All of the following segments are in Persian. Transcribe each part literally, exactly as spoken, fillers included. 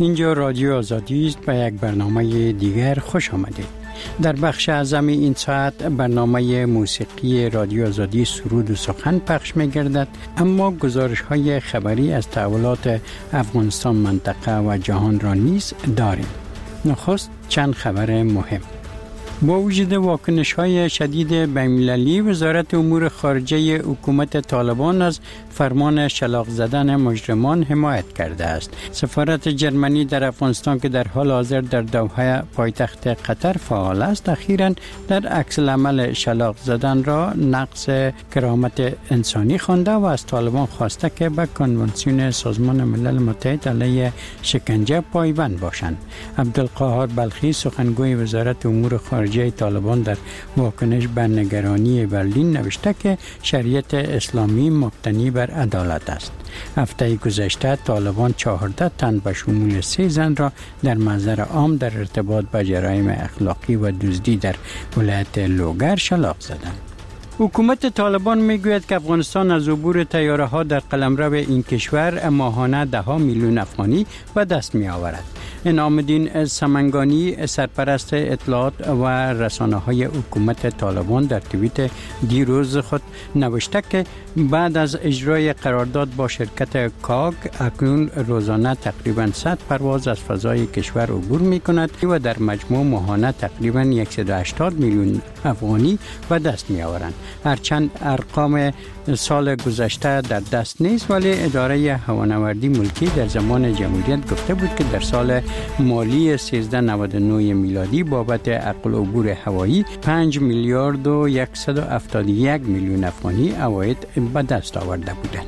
اینجا رادیو آزادی است. به یک برنامه دیگر خوش آمدید. در بخش اعظم این ساعت برنامه موسیقی رادیو آزادی سرود و سخن پخش می گردد، اما گزارش های خبری از تحولات افغانستان، منطقه و جهان را نیز داریم. نخست چند خبر مهم. با وجود واکنش‌های شدید بین‌المللی، وزارت امور خارجه حکومت طالبان از فرمان شلاق زدن مجرمان حمایت کرده است. سفارت جرمنی در افغانستان که در حال حاضر در دوحه پایتخت قطر فعال است، اخیراً در عکس العمل شلاق زدن را نقض کرامت انسانی خوانده و از طالبان خواسته که به کنوانسیون سازمان ملل متحد علیه شکنجه پایبند باشند. عبدالقاهر بلخی، سخنگوی وزارت امور خارجه طالبان، در واکنش به نگرانی برلین نوشته که شریعت اسلامی مبتنی بر عدالت است. هفته گذشته طالبان چهارده تن به شمول سه زن را در محضر عام در ارتباط با جرایم اخلاقی و دزدی در ولایت لوگر شلاق زدند. حکومت طالبان میگوید که افغانستان از عبور طیاره ها در قلمرو این کشور ماهانه ده ها میلیون افغانی به دست می آورد. انعام‌الدین سمنگانی، سرپرست اطلاعات و رسانه های حکومت طالبان، در توییت دیروز خود نوشته که بعد از اجرای قرارداد با شرکت کاگ، اکنون روزانه تقریباً صد پرواز از فضای کشور عبور می کند و در مجموع ماهانه تقریباً صد و هشتاد میلیون افغانی به دست می آورند. هرچند ارقام سال گذشته در دست نیست، ولی اداره هوانوردی ملکی در زمان جمهوریت گفته بود که در سال مالی سیزده نود و نه میلادی بابت عقل عبور هوایی پنج میلیارد و صد و هفتاد و یک میلیون افغانی عواید به دست آورده بودند.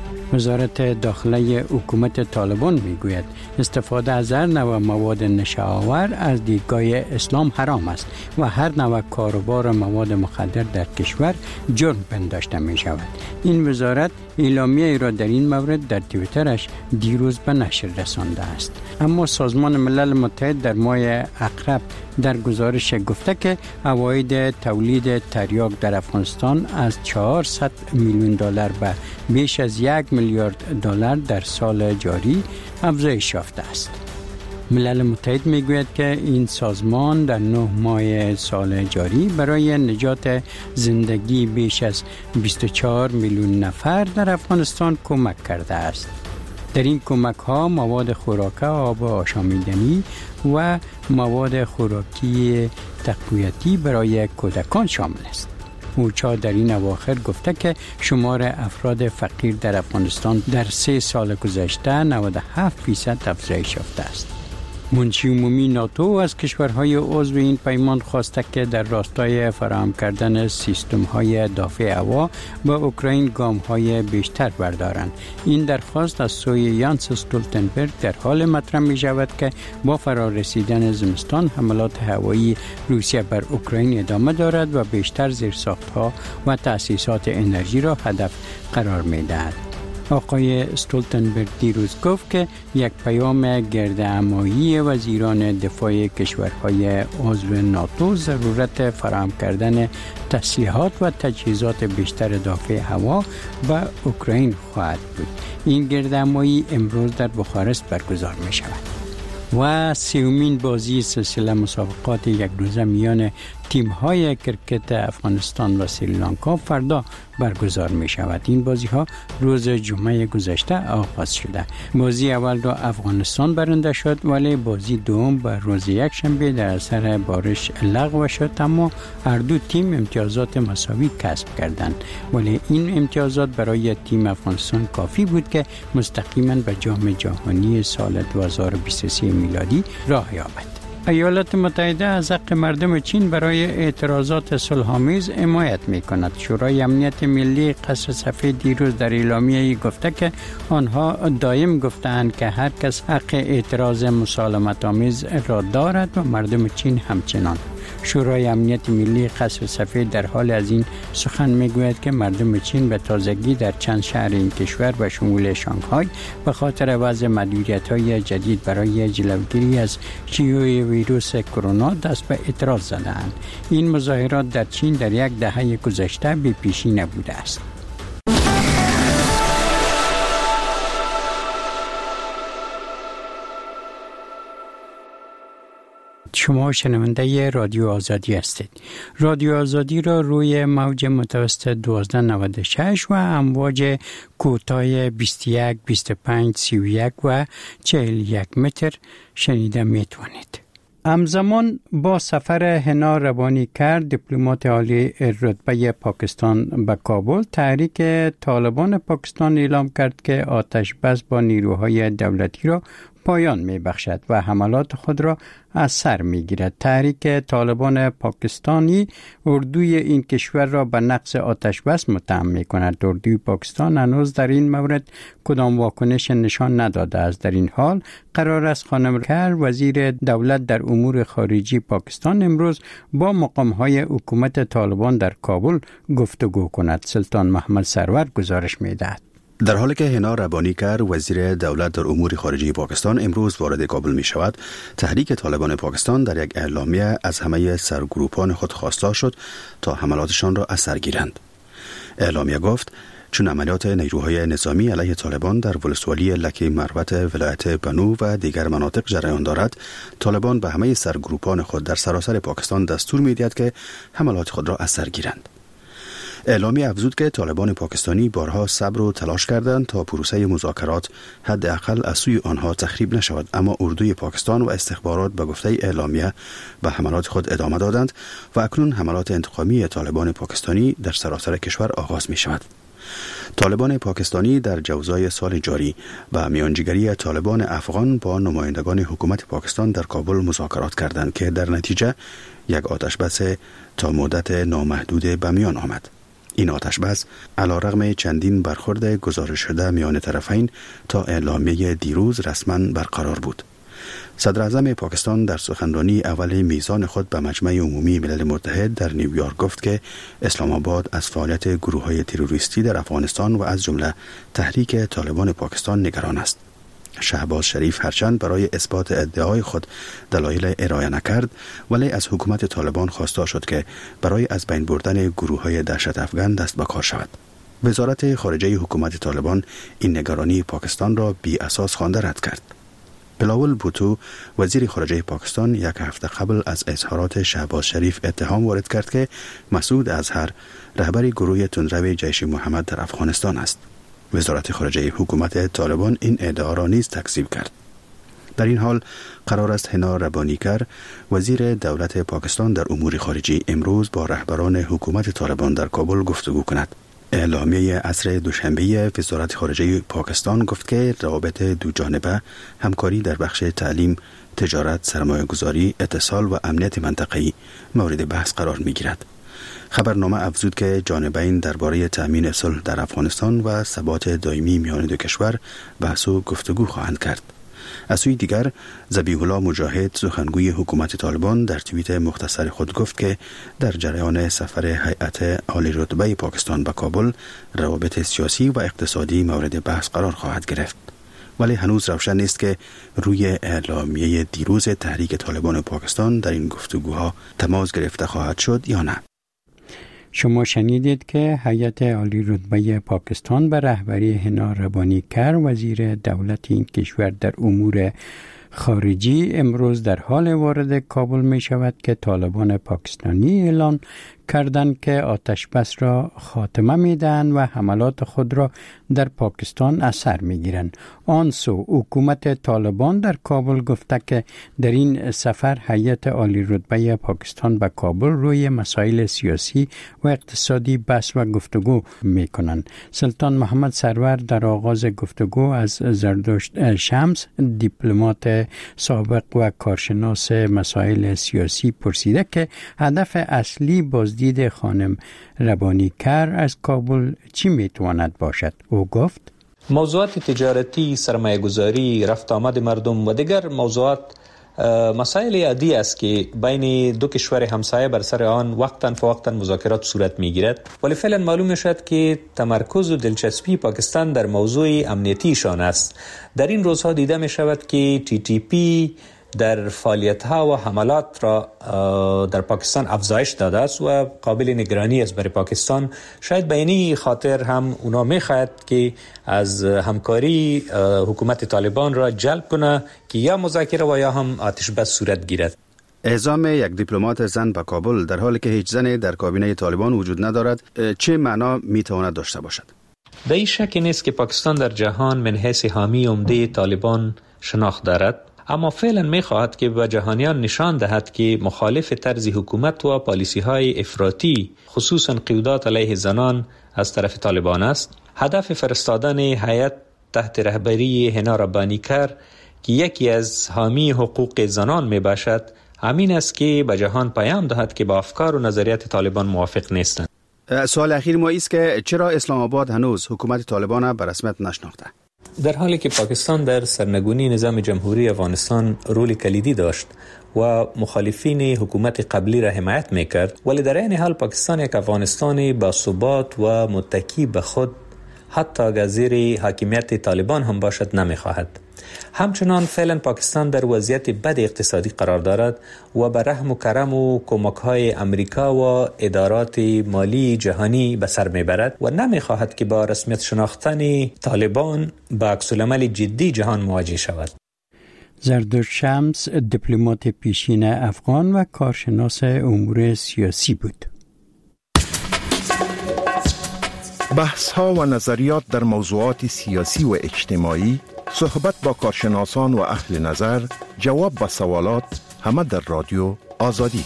وزارت داخله حکومت طالبان میگوید استفاده از هر نوع مواد نشه‌آور از دیدگاه اسلام حرام است و هر نوع کاروبار مواد مخدر در کشور جرم پنداشته می شود. این وزارت اعلامیه را در این مورد در توییترش دیروز به نشر رسانده است. اما سازمان ملل متحد در ماه اقرب در گزارش گفته که عواید تولید تریاک در افغانستان از چهارصد میلیون دلار به بیش از یک میلیارد دلار در سال جاری افزایش یافته است. ملل متحد میگوید که این سازمان در نه ماه سال جاری برای نجات زندگی بیش از بیست و چهار میلیون نفر در افغانستان کمک کرده است. در این کمک ها مواد خوراک، آب آشامیدنی و مواد خوراکی تقویتی برای کودکان شامل است. اوچا در این اواخر گفته که شمار افراد فقیر در افغانستان در سه سال گذشته نود و هفت فیصد افزایش یافته است. منشی عمومی ناتو از کشورهای عضو این پیمان خواسته که در راستای فراهم کردن سیستم‌های دافع هوا به اوکراین گام‌های بیشتر بردارند. این درخواست از سوی یانس استولتنبرگ در حال مطرح می‌شود که با فرارسیدن زمستان حملات هوایی روسیه بر اوکراین ادامه دارد و بیشتر زیرساخت‌ها و تأسیسات انرژی را هدف قرار می‌دهد. آقای استولتنبرگ دیروز گفت که یک پیام گردهمایی وزیران دفاع کشورهای عضو ناتو ضرورت فراهم کردن تسلیحات و تجهیزات بیشتر دافع هوا به اوکراین خواهد بود. این گردهمایی امروز در بخارست برگزار می شود. و سومین بازی سلسله مسابقات یک روزه میان تیم‌های کرکت افغانستان و سریلانکا فردا برگزار می شود. این بازی ها روز جمعه گذشته آغاز شده. بازی اول را افغانستان برنده شد، ولی بازی دوم به روز یک شنبه در اثر بارش لغو شد، اما هر دو تیم امتیازات مساوی کسب کردند. ولی این امتیازات برای تیم افغانستان کافی بود که مستقیما به جام جهانی سال دو هزار و بیست و سه میلادی راه یابد. ایالات متحده از حق مردم چین برای اعتراضات صلح‌آمیز حمایت می‌کند. شورای امنیت ملی قصر سفید دیروز در اعلامیه‌ای گفته که آنها دائم گفتند که هر کس حق اعتراض مسالمت‌آمیز را دارد و مردم چین همچنان. شورای امنیت ملی قصر سفید در حال از این سخن میگوید که مردم چین به تازگی در چند شهر این کشور به شمول شانگهای به خاطر وضع محدودیت‌های جدید برای جلوگیری از شیوع ویروس کرونا دست به اعتراض زدند. این مظاهرات در چین در یک دهه گذشته بی پیشی نبوده است. شما شنونده رادیو آزادی هستید. رادیو آزادی را روی موج متوسط دوازده نود و شش و امواج کوتاه بیست و یک، بیست و پنج، سی و یک و چهل و یک متر شنیده می توانید. همزمان با سفر هنا ربانیکر دیپلمات عالی رتبه پاکستان به کابل، تحریک طالبان پاکستان اعلام کرد که آتش بس با نیروهای دولتی را پایان می بخشد و حملات خود را از سر می گیرد. تحریک طالبان پاکستانی اردوی این کشور را به نقض آتش بس متهم می کند. اردوی پاکستان هنوز در این مورد کدام واکنش نشان نداده است. در این حال قرار است خانم کر وزیر دولت در امور خارجی پاکستان امروز با مقام‌های حکومت طالبان در کابل گفتگو کند. سلطان محمد سرور گزارش می دهد. در حالی که هنا ربانیکر وزیر دولت در امور خارجی پاکستان امروز وارد کابل می شود، تحریک طالبان پاکستان در یک اعلامیه از همه سرگروپان خود خواستار شد تا حملاتشان را از سر گیرند. اعلامیه گفت چون عملیات نیروهای نظامی علیه طالبان در ولسوالی لکی مروت ولایت بنو و دیگر مناطق جریان دارد، طالبان به همه سرگروپان خود در سراسر پاکستان دستور می دهد که حملات خود را از سر گیرند. اعلامیه افزود که طالبان پاکستانی بارها صبر و تلاش کردند تا پروسه مذاکرات حداقل از سوی آنها تخریب نشود، اما اردوی پاکستان و استخبارات به گفته اعلامیه به حملات خود ادامه دادند و اکنون حملات انتقامی طالبان پاکستانی در سراسر کشور آغاز می شود. طالبان پاکستانی در جوزای سال جاری با میانجیگری طالبان افغان با نمایندگان حکومت پاکستان در کابل مذاکرات کردند که در نتیجه یک آتش بس تا مدت نامحدود به میان آمد. این آتش بس علیرغم چندین برخورد گزارش شده میان طرفین تا اعلامیه دیروز رسما برقرار بود. صدر اعظم پاکستان در سخنرانی اول میزان خود به مجمع عمومی ملل متحد در نیویورک گفت که اسلام آباد از فعالیت گروه‌های تروریستی در افغانستان و از جمله تحریک طالبان پاکستان نگران است. شهباز شریف هرچند برای اثبات ادعای خود دلایل ارائه نکرد، ولی از حکومت طالبان خواستار شد که برای از بین بردن گروه‌های دهشت افغان دست به کار شود. وزارت خارجه حکومت طالبان این نگرانی پاکستان را بی اساس خوانده رد کرد. بلاول بوتو وزیر خارجه پاکستان یک هفته قبل از اظهارات شهباز شریف اتهام وارد کرد که مسعود اظهر رهبر گروه تندرو جیش محمد در افغانستان است. وزارت خارجه حکومت طالبان این ادعا را نیز تکذیب کرد. در این حال قرار است هنا ربانیکر وزیر دولت پاکستان در امور خارجی امروز با رهبران حکومت طالبان در کابل گفتگو کند. اعلامیه عصر دوشنبه وزارت خارجه پاکستان گفت که روابط دو جانبه همکاری در بخش تعلیم، تجارت، سرمایه‌گذاری، اتصال و امنیت منطقه‌ای مورد بحث قرار می‌گیرد. خبرنامه افزود که جانبین درباره تأمین صلح در افغانستان و ثبات دائمی میان دو کشور بحث و گفتگو خواهند کرد. از سوی دیگر ذبیح الله مجاهد سخنگوی حکومت طالبان در توییت مختصر خود گفت که در جریان سفر هیئت عالی رتبه پاکستان به کابل روابط سیاسی و اقتصادی مورد بحث قرار خواهد گرفت، ولی هنوز روشن نیست که روی اعلامیه دیروز تحریک طالبان پاکستان در این گفتگوها تماس گرفته خواهد شد یا نه. شما شنیدید که هیئت عالی رتبه پاکستان به رهبری هنا ربانیکر وزیر دولت این کشور در امور خارجی امروز در حال وارد کابل می شود که طالبان پاکستانی اعلان کردند که آتش بس را خاتمه می دهند و حملات خود را در پاکستان از سر می گیرند. آن سو حکومت طالبان در کابل گفته که در این سفر هیئت عالی رتبه پاکستان به کابل روی مسائل سیاسی و اقتصادی بحث و گفتگو می کنند. سلطان محمد سرور در آغاز گفتگو از زردشت شمس دیپلمات سابق و کارشناس مسائل سیاسی پرسیده که هدف اصلی بازدید خانم ربانیکر از کابل چی میتواند باشد؟ او گفت موضوعات تجارتی، سرمایه گذاری، رفت آمد مردم و دیگر موضوعات مسائل عادی است که بین دو کشور همسایه بر سر آن وقتاً فوقتاً مذاکرات صورت میگیرد، ولی فعلا معلوم شد که تمرکز و دلچسپی پاکستان در موضوع امنیتیشان است. در این روزها دیده می شود که تی تی پی در فعالیت‌ها و حملات را در پاکستان افزایش داده است و قابل نگرانی است برای پاکستان. شاید به این خاطر هم اونا می‌خواهد که از همکاری حکومت طالبان را جلب کنه که یا مذاکره و یا هم آتش بس صورت گیرد. اعزام یک دیپلمات زن به کابل در حالی که هیچ زنی در کابینه طالبان وجود ندارد چه معنا میتواند داشته باشد؟ در این شکی نیست که پاکستان در جهان من حیث حامی عمده طالبان شناخت دارد، اما فعلا می خواهد که به جهانیان نشان دهد که مخالف طرز حکومت و پالیسی های افراطی خصوصا قیودات علیه زنان از طرف طالبان است. هدف فرستادن هیئت تحت رهبری حنا ربانیکر که یکی از حامی حقوق زنان می باشد همین است که به جهان پیام دهد که با افکار و نظریات طالبان موافق نیستند. سوال اخیر ما است که چرا اسلام آباد هنوز حکومت طالبان به رسمیت نشناخته؟ در حالی که پاکستان در سرنگونی نظام جمهوری افغانستان رول کلیدی داشت و مخالفین حکومت قبلی را حمایت میکرد، ولی در این حال پاکستان یک افغانستان با ثبات و متکی به خود حتی اگر زیر حاکمیت طالبان هم باشد نمیخواهد. همچنان فعلا پاکستان در وضعیت بد اقتصادی قرار دارد و به رحم و کرم و کمک‌های امریکا و ادارات مالی جهانی به سر میبرد و نمیخواهد که با رسمیت شناختن طالبان با عکس‌العمل جدی جهان مواجه شود. زردوش شمس دیپلمات پیشین افغان و کارشناس امور سیاسی بود. بحث‌ها و نظریات در موضوعات سیاسی و اجتماعی، صحبت با کارشناسان و اهل نظر، جواب به سوالات، همه در رادیو آزادی.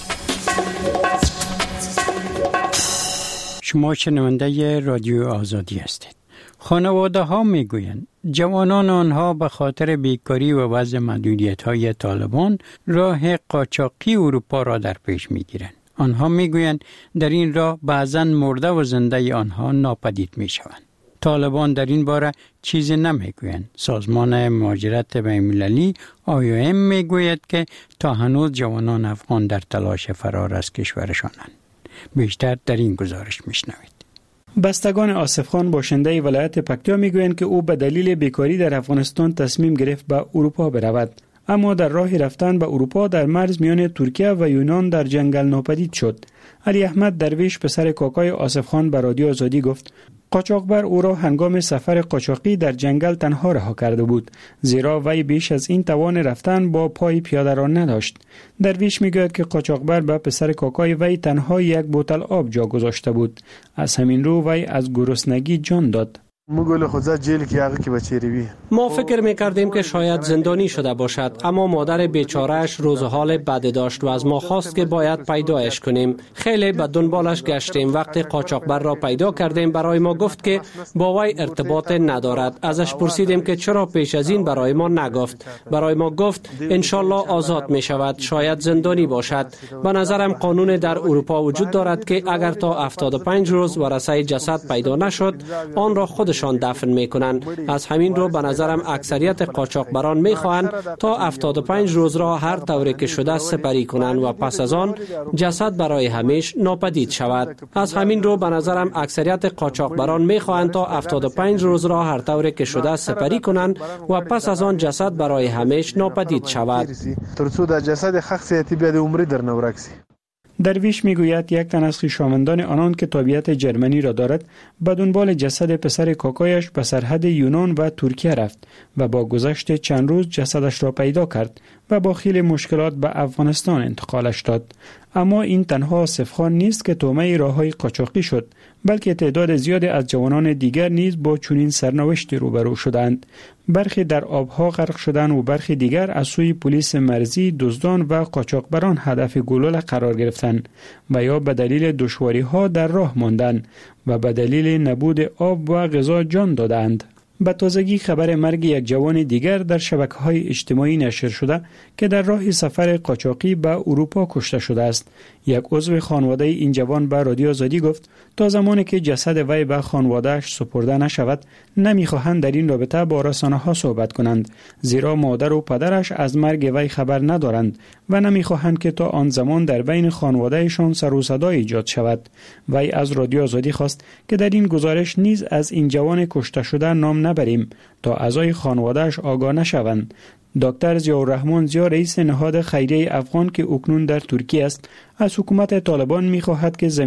شما شنونده رادیو آزادی هستید. خانواده ها می گویند جوانان آنها به خاطر بیکاری و وضع محدودیت های طالبان راه قاچاقی اروپا را در پیش می گیرند. آنها می گویند در این راه بعضاً مرده و زنده آنها ناپدید می شوند. طالبان در این باره چیزی نمی گویند. سازمان مهاجرت بین‌المللی آی او ام می گوید که تا هنوز جوانان افغان در تلاش فرار از کشورشانند. بیشتر در این گزارش می شنوید. بستگان آصف خان باشنده ولایت پکتیا می گویند که او به دلیل بیکاری در افغانستان تصمیم گرفت به اروپا برود. اما در راه رفتن به اروپا در مرز میان ترکیه و یونان در جنگل ناپدید شد. علی احمد درویش پسر کاکای آصف خان به رادیو آزادی گفت قاچاقبر او را هنگام سفر قاچاقی در جنگل تنها رها کرده بود، زیرا وی بیش از این توان رفتن با پای پیاده را نداشت. درویش میگوید که قاچاقبر به پسر کاکای وی تنها یک بوتل آب جا گذاشته بود. از همین رو وی از گرسنگی جان داد. ما فکر میکردیم که شاید زندانی شده باشد، اما مادر بیچارهش روز حال بد داشت و از ما خواست که باید پیدایش کنیم. خیلی به دنبالش گشتیم. وقتی قاچاقبر را پیدا کردیم برای ما گفت که با وی ارتباط ندارد. ازش پرسیدیم که چرا پیش از این برای ما نگفت. برای ما گفت انشالله آزاد می شود، شاید زندانی باشد. به نظرم قانون در اروپا وجود دارد که اگر تا هفتاد و پنج روز ورثه جسد پیدا نشد آن را خودشان دفن میکنند. از همین رو به نظرم اکثریت قاچاقبران میخواهند تا هفتاد و پنج روز را هر طوری که شده سپری کنند و پس از آن جسد برای همیشه ناپدید شود. از همین رو به نظرم اکثریت قاچاقبران میخواهند تا هفتاد و پنج روز را هر طوری که شده سپری کنند و پس از آن جسد برای همیشه ناپدید شود. درویش میگوید یک تن از خویشاوندان آنان که تابعیت جرمنی را دارد به دنبال جسد پسر کاکایش به سرحد یونان و ترکیه رفت و با گذشت چند روز جسدش را پیدا کرد و با خیلی مشکلات به افغانستان انتقالش داد. اما این تنها آصف خان نیست که طعمه راههای قاچاقی شد، بلکه تعداد زیادی از جوانان دیگر نیز با چنین سرنوشتی روبرو شدند. برخی در آبها غرق شدند و برخی دیگر از سوی پلیس مرزی، دزدان و قاچاقبران هدف گلوله قرار گرفتند و یا به دلیل دشواری‌ها در راه ماندند و به دلیل نبود آب و غذا جان دادند. به تازگی خبر مرگ یک جوان دیگر در شبکه‌های اجتماعی نشر شده که در راه سفر قاچاقی به اروپا کشته شده است. یک عضو خانواده این جوان به رادیو آزادی گفت تا زمانی که جسد وی به خانواده‌اش سپرده نشود نمی‌خواهند در این رابطه با رسانه‌ها صحبت کنند، زیرا مادر و پدرش از مرگ وی خبر ندارند و نمی‌خواهند که تا آن زمان در بین خانواده‌شان سر و صدا ایجاد شود. وی از رادیو آزادی خواست که در این گزارش نیز از این جوان کشته شده نام نبریم تا اعضای خانواده‌اش آگاه نشوند. دکتر ضیاءالرحمن ضیا رئیس نهاد خیریه افغان که اکنون در ترکیه است از حکومت طالبان می‌خواهد که زمین